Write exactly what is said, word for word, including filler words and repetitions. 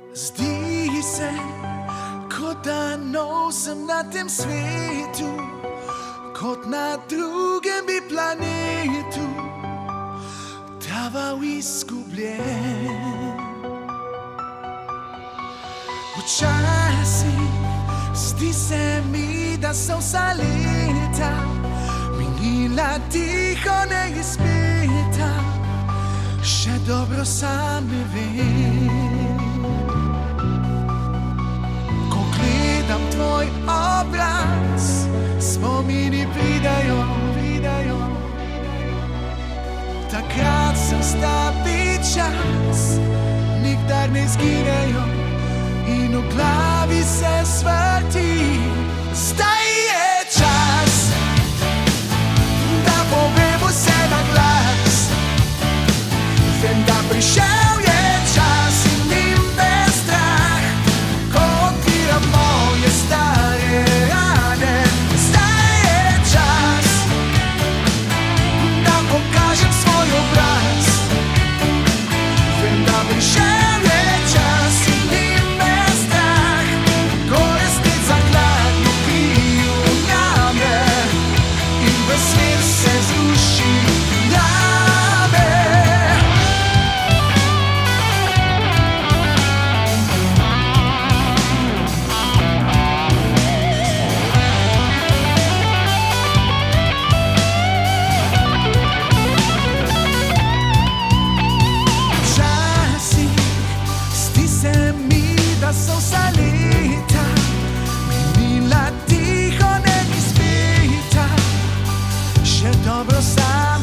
Zdi se, kot da nov sem na tem svetu, kot na drugem bi planetu, taval izgubljen. Včasih zdi se mi, da so vsa leta minila tiho, neizpeta, še dobro sam ne vem. Ko gledam tvoj obraz, spomini pridajo, pridajo. Takrat sem stavi čas, nikdar ne izginejo in v glavi se svrti. Zdaj je čas, da povem vse na glas. Vem, da prišel je čas in ni me strah, ko odpiram moje stare rane. Zdaj je čas, da pokažem svoj obraz. Vem, da prišel je čas in ni me strah, ko resnica hladno kriju jame in v svet se zruši name. Včasih zdi se mi, da so vsa leta minila tiho, neizpeta, še dobro sam